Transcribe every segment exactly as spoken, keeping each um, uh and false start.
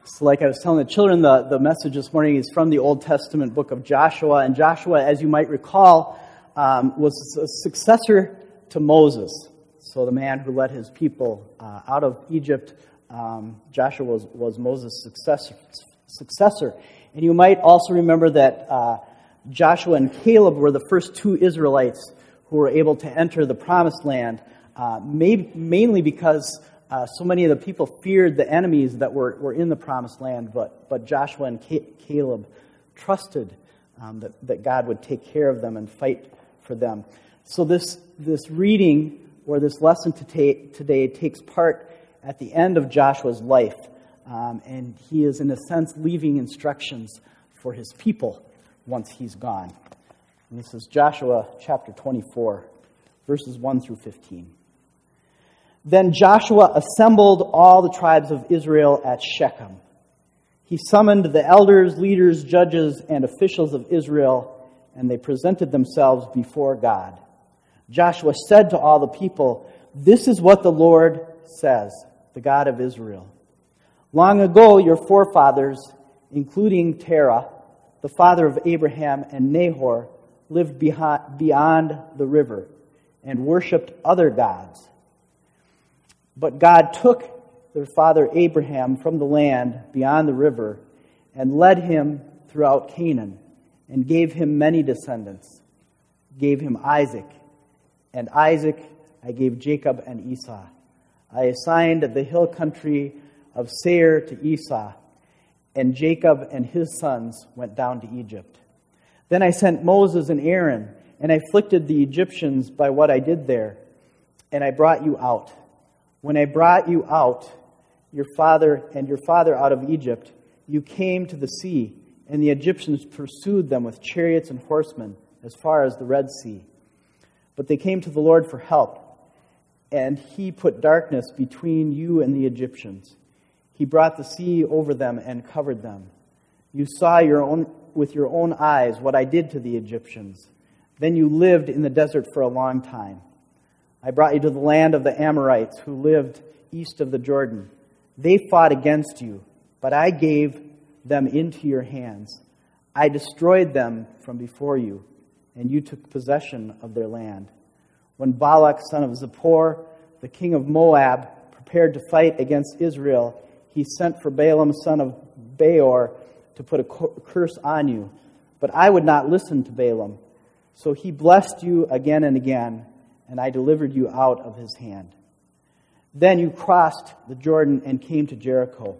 So like I was telling the children, the, the message this morning is from the Old Testament book of Joshua. And Joshua, as you might recall, um, was a successor to Moses. So the man who led his people uh, out of Egypt, um, Joshua was, was Moses' successor, successor. And you might also remember that uh, Joshua and Caleb were the first two Israelites who were able to enter the Promised Land, uh, may, mainly because Uh, so many of the people feared the enemies that were, were in the Promised Land, but, but Joshua and Caleb trusted um, that, that God would take care of them and fight for them. So this, this reading, or this lesson today, today takes part at the end of Joshua's life, um, and he is, in a sense, leaving instructions for his people once he's gone. And this is Joshua chapter twenty-four, verses one through fifteen. Then Joshua assembled all the tribes of Israel at Shechem. He summoned the elders, leaders, judges, and officials of Israel, and they presented themselves before God. Joshua said to all the people, "This is what the Lord says, the God of Israel. Long ago your forefathers, including Terah, the father of Abraham and Nahor, lived beyond the river and worshipped other gods. But God took their father Abraham from the land beyond the river and led him throughout Canaan and gave him many descendants, gave him Isaac. And Isaac I gave Jacob and Esau. I assigned the hill country of Seir to Esau, and Jacob and his sons went down to Egypt. Then I sent Moses and Aaron, and I afflicted the Egyptians by what I did there, and I brought you out. When I brought you out, your father and your father out of Egypt, you came to the sea, and the Egyptians pursued them with chariots and horsemen as far as the Red Sea. But they came to the Lord for help, and he put darkness between you and the Egyptians. He brought the sea over them and covered them. You saw your own with your own eyes what I did to the Egyptians. Then you lived in the desert for a long time. I brought you to the land of the Amorites who lived east of the Jordan. They fought against you, but I gave them into your hands. I destroyed them from before you, and you took possession of their land. When Balak, son of Zippor, the king of Moab, prepared to fight against Israel, he sent for Balaam, son of Beor, to put a curse on you. But I would not listen to Balaam. So he blessed you again and again, and I delivered you out of his hand. Then you crossed the Jordan and came to Jericho.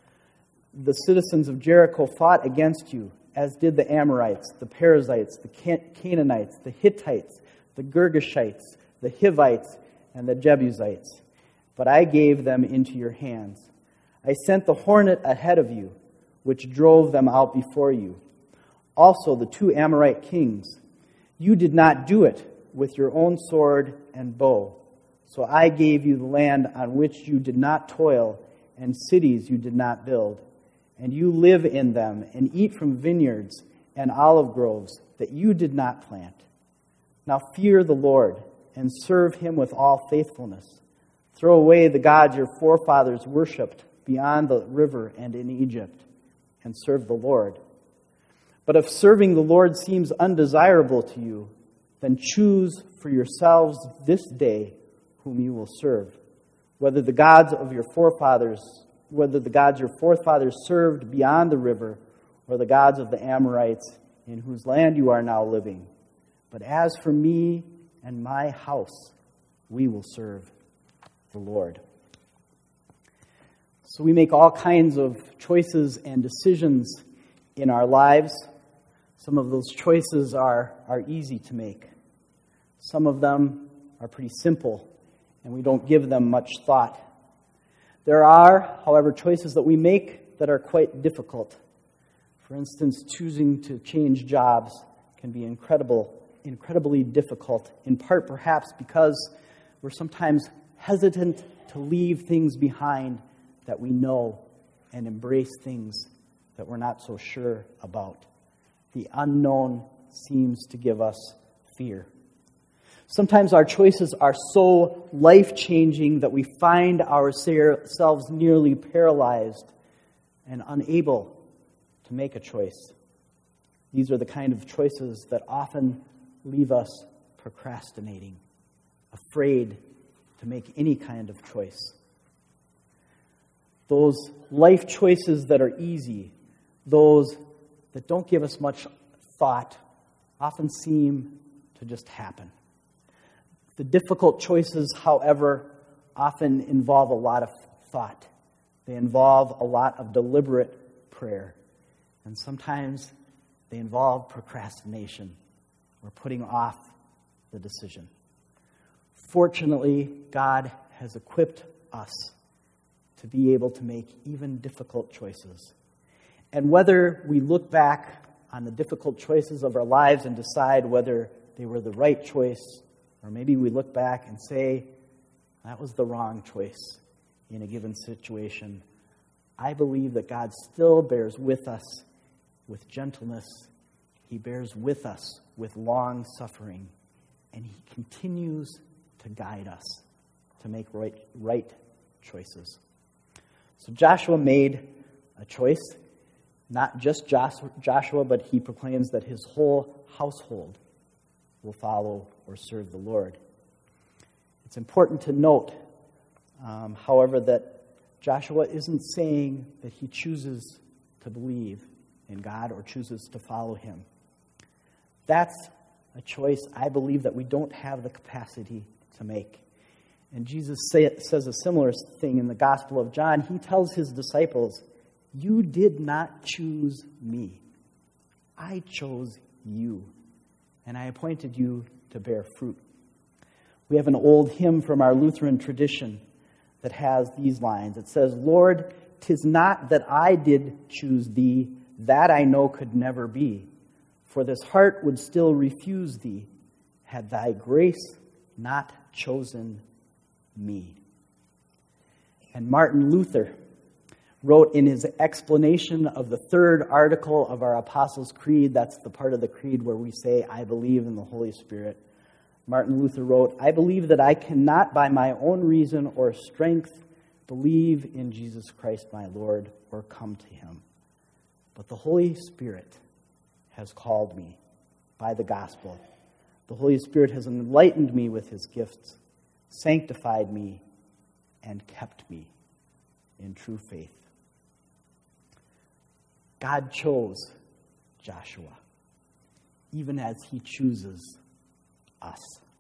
The citizens of Jericho fought against you, as did the Amorites, the Perizzites, the Canaanites, the Hittites, the Girgashites, the Hivites, and the Jebusites. But I gave them into your hands. I sent the hornet ahead of you, which drove them out before you. Also the two Amorite kings. You did not do it with your own sword and bow. So I gave you the land on which you did not toil, and cities you did not build. And you live in them, and eat from vineyards and olive groves that you did not plant. Now fear the Lord, and serve him with all faithfulness. Throw away the gods your forefathers worshipped beyond the river and in Egypt, and serve the Lord. But if serving the Lord seems undesirable to you, then choose for yourselves this day whom you will serve, whether the gods of your forefathers, whether the gods your forefathers served beyond the river, or the gods of the Amorites in whose land you are now living. But as for me and my house, we will serve the Lord." So we make all kinds of choices and decisions in our lives. Some of those choices are, are easy to make. Some of them are pretty simple, and we don't give them much thought. There are, however, choices that we make that are quite difficult. For instance, choosing to change jobs can be incredible, incredibly difficult, in part perhaps because we're sometimes hesitant to leave things behind that we know and embrace things that we're not so sure about. The unknown seems to give us fear. Sometimes our choices are so life-changing that we find ourselves nearly paralyzed and unable to make a choice. These are the kind of choices that often leave us procrastinating, afraid to make any kind of choice. Those life choices that are easy, those that don't give us much thought, often seem to just happen. The difficult choices, however, often involve a lot of thought. They involve a lot of deliberate prayer. And sometimes they involve procrastination or putting off the decision. Fortunately, God has equipped us to be able to make even difficult choices. And whether we look back on the difficult choices of our lives and decide whether they were the right choice, or maybe we look back and say, that was the wrong choice in a given situation, I believe that God still bears with us with gentleness. He bears with us with long suffering, and he continues to guide us to make right, right choices. So Joshua made a choice, not just Joshua, but he proclaims that his whole household will follow or serve the Lord. It's important to note, um, however, that Joshua isn't saying that he chooses to believe in God or chooses to follow him. That's a choice I believe that we don't have the capacity to make. And Jesus say, says a similar thing in the Gospel of John. He tells his disciples, "You did not choose me. I chose you, and I appointed you to bear fruit." We have an old hymn from our Lutheran tradition that has these lines. It says, "Lord, 'tis not that I did choose thee, that I know could never be. For this heart would still refuse thee, had thy grace not chosen me." And Martin Luther wrote in his explanation of the third article of our Apostles' Creed, that's the part of the creed where we say, "I believe in the Holy Spirit." Martin Luther wrote, "I believe that I cannot by my own reason or strength believe in Jesus Christ my Lord or come to him. But the Holy Spirit has called me by the gospel. The Holy Spirit has enlightened me with his gifts, sanctified me, and kept me in true faith." God chose Joshua, even as he chooses us.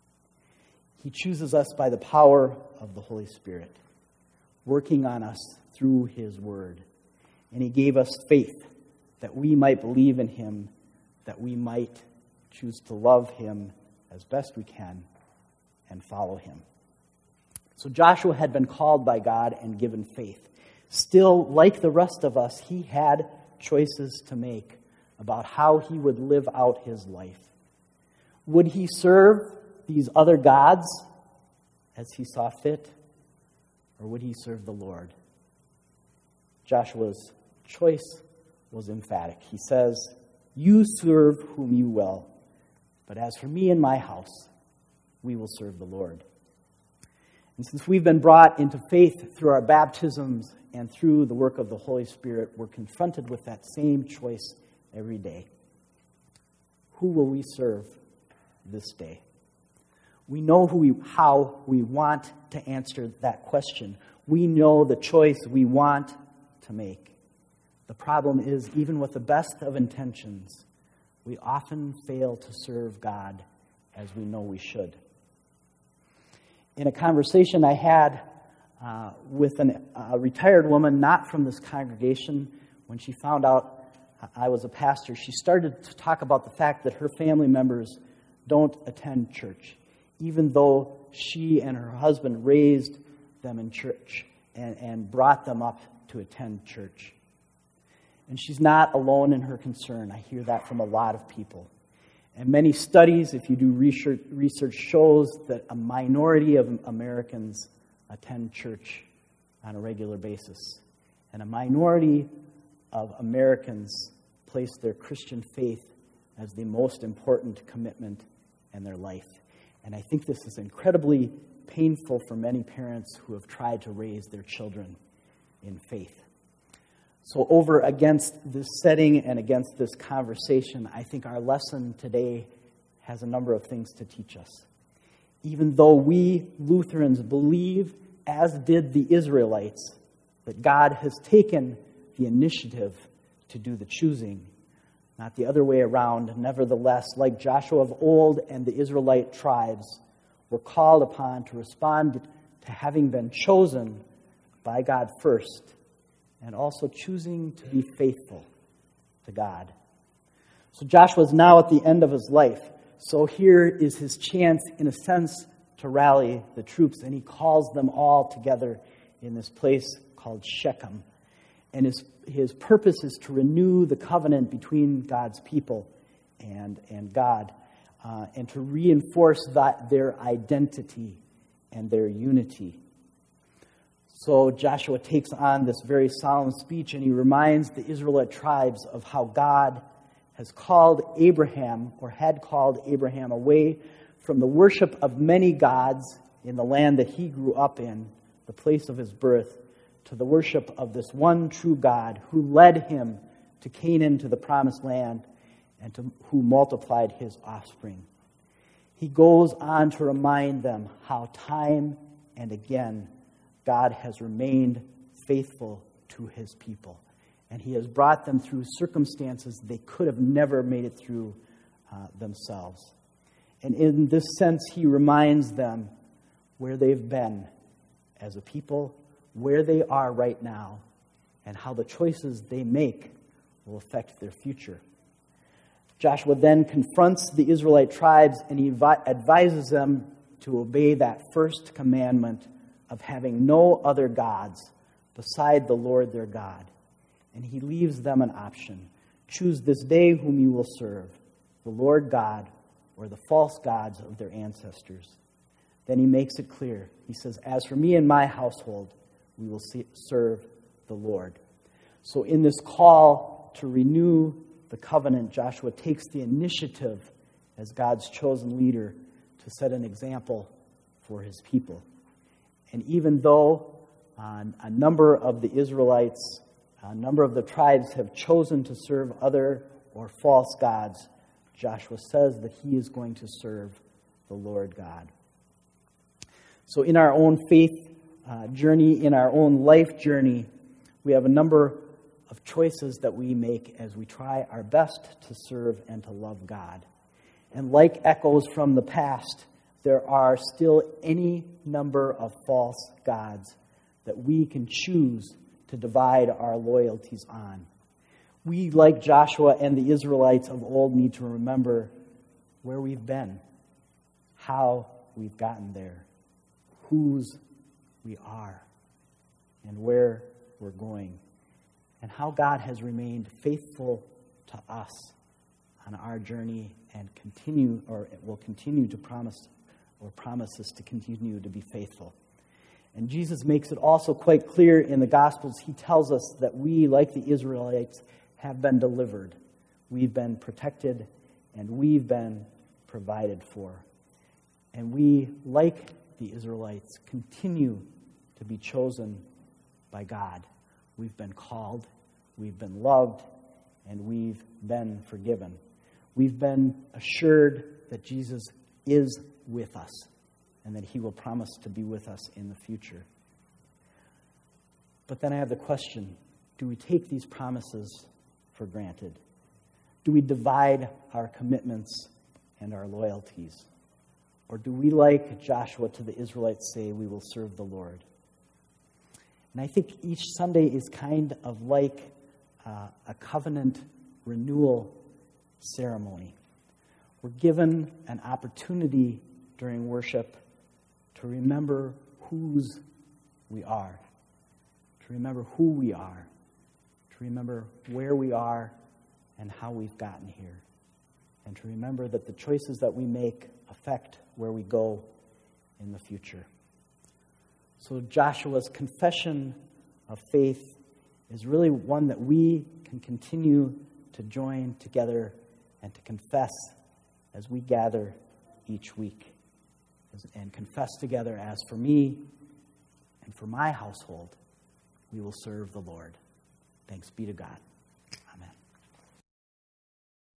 He chooses us by the power of the Holy Spirit, working on us through his word. And he gave us faith that we might believe in him, that we might choose to love him as best we can and follow him. So Joshua had been called by God and given faith. Still, like the rest of us, he had choices to make about how he would live out his life. Would he serve these other gods as he saw fit, or would he serve the Lord? Joshua's choice was emphatic. He says, "You serve whom you will, but as for me and my house, we will serve the Lord." And since we've been brought into faith through our baptisms and through the work of the Holy Spirit, we're confronted with that same choice every day. Who will we serve this day? We know who we, how we want to answer that question. We know the choice we want to make. The problem is, even with the best of intentions, we often fail to serve God as we know we should. In a conversation I had uh, with an, a retired woman, not from this congregation, when she found out I was a pastor, she started to talk about the fact that her family members don't attend church, even though she and her husband raised them in church and, and brought them up to attend church. And she's not alone in her concern. I hear that from a lot of people. And many studies, if you do research, research shows that a minority of Americans attend church on a regular basis. And a minority of Americans place their Christian faith as the most important commitment in their life. And I think this is incredibly painful for many parents who have tried to raise their children in faith. So over against this setting and against this conversation, I think our lesson today has a number of things to teach us. Even though we Lutherans believe, as did the Israelites, that God has taken the initiative to do the choosing, not the other way around. Nevertheless, like Joshua of old and the Israelite tribes, we're called upon to respond to having been chosen by God first, and also choosing to be faithful to God. So Joshua is now at the end of his life. So here is his chance, in a sense, to rally the troops. And he calls them all together in this place called Shechem. And his, his purpose is to renew the covenant between God's people and, and God, uh, and to reinforce that, their identity and their unity. So Joshua takes on this very solemn speech, and he reminds the Israelite tribes of how God has called Abraham, or had called Abraham, away from the worship of many gods in the land that he grew up in, the place of his birth, to the worship of this one true God who led him to Canaan, to the promised land, and to, who multiplied his offspring. He goes on to remind them how time and again God has remained faithful to his people. And he has brought them through circumstances they could have never made it through uh, themselves. And in this sense, he reminds them where they've been as a people, where they are right now, and how the choices they make will affect their future. Joshua then confronts the Israelite tribes, and he advises them to obey that first commandment of having no other gods beside the Lord their God. And he leaves them an option. Choose this day whom you will serve, the Lord God or the false gods of their ancestors. Then he makes it clear. He says, as for me and my household, we will serve the Lord. So in this call to renew the covenant, Joshua takes the initiative as God's chosen leader to set an example for his people. And even though uh, a number of the Israelites, a number of the tribes have chosen to serve other or false gods, Joshua says that he is going to serve the Lord God. So in our own faith uh, journey, in our own life journey, we have a number of choices that we make as we try our best to serve and to love God. And like echoes from the past, there are still any number of false gods that we can choose to divide our loyalties on. We, like Joshua and the Israelites of old, need to remember where we've been, how we've gotten there, whose we are, and where we're going, and how God has remained faithful to us on our journey and continue, or will continue to promise, or promises to continue to be faithful. And Jesus makes it also quite clear in the Gospels. He tells us that we, like the Israelites, have been delivered. We've been protected, and we've been provided for. And we, like the Israelites, continue to be chosen by God. We've been called, we've been loved, and we've been forgiven. We've been assured that Jesus is with us, and that he will promise to be with us in the future. But then I have the question, do we take these promises for granted? Do we divide our commitments and our loyalties? Or do we, like Joshua to the Israelites, say we will serve the Lord? And I think each Sunday is kind of like uh, a covenant renewal ceremony. We're given an opportunity during worship to remember whose we are, to remember who we are, to remember where we are and how we've gotten here, and to remember that the choices that we make affect where we go in the future. So Joshua's confession of faith is really one that we can continue to join together and to confess as we gather each week, and confess together, as for me and for my household, we will serve the Lord. Thanks Thanks be to God.